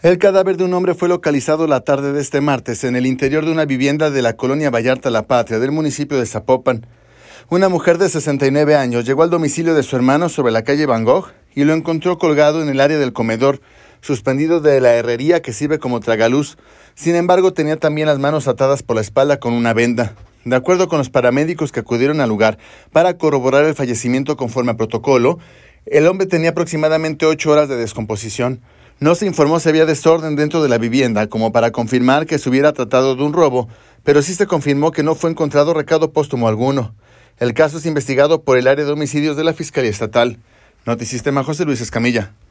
El cadáver de un hombre fue localizado la tarde de este martes en el interior de una vivienda de la colonia Vallarta La Patria del municipio de Zapopan. Una mujer de 69 años llegó al domicilio de su hermano sobre la calle Van Gogh y lo encontró colgado en el área del comedor, suspendido de la herrería que sirve como tragaluz. Sin embargo, tenía también las manos atadas por la espalda con una venda. De acuerdo con los paramédicos que acudieron al lugar para corroborar el fallecimiento conforme a protocolo, el hombre tenía aproximadamente 8 horas de descomposición. No se informó si había desorden dentro de la vivienda como para confirmar que se hubiera tratado de un robo, pero sí se confirmó que no fue encontrado recado póstumo alguno. El caso es investigado por el área de homicidios de la Fiscalía Estatal. Notisistema, José Luis Escamilla.